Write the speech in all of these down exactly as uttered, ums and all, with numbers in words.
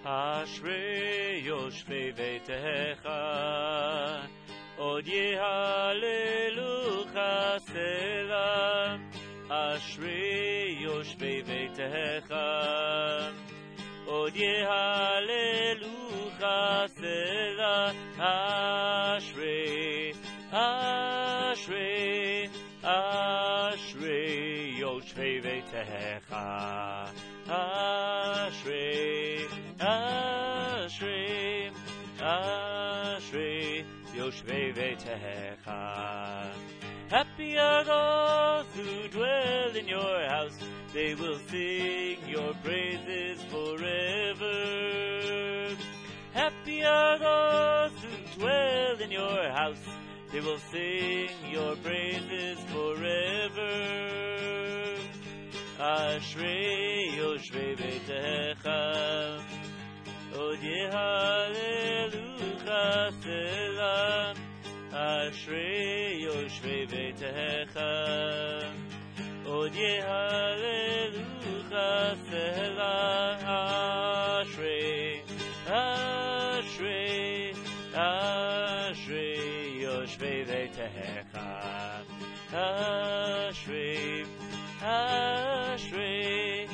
Ashrei yoshvei veitecha, od yehalelucha selah. Ashrei yoshvei veitecha, od yehalelucha selah. Ashrei, Ashrei, Ashrei yoshvei veitecha. Ashrei, Ashrei, Ashrei yoshvei veitecha. Happy are those who dwell in your house, they will sing your praises forever. Happy are those who dwell in your house, they will sing your praises forever. Ashrei yoshvei veitecha, od yehalelucha selah. Ashrei yoshvei veitecha, od yehalelucha selah. Ashrei, Ashrei, Ashrei yoshvei veitecha. Ashrei, Ashrei,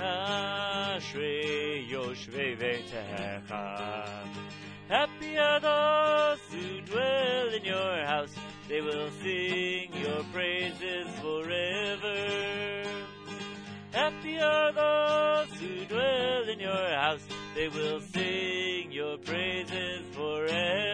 Ashrei yoshvei veitecha. Happy are those who dwell in your house, they will sing your praises forever. Happy are those who dwell in your house, they will sing your praises forever.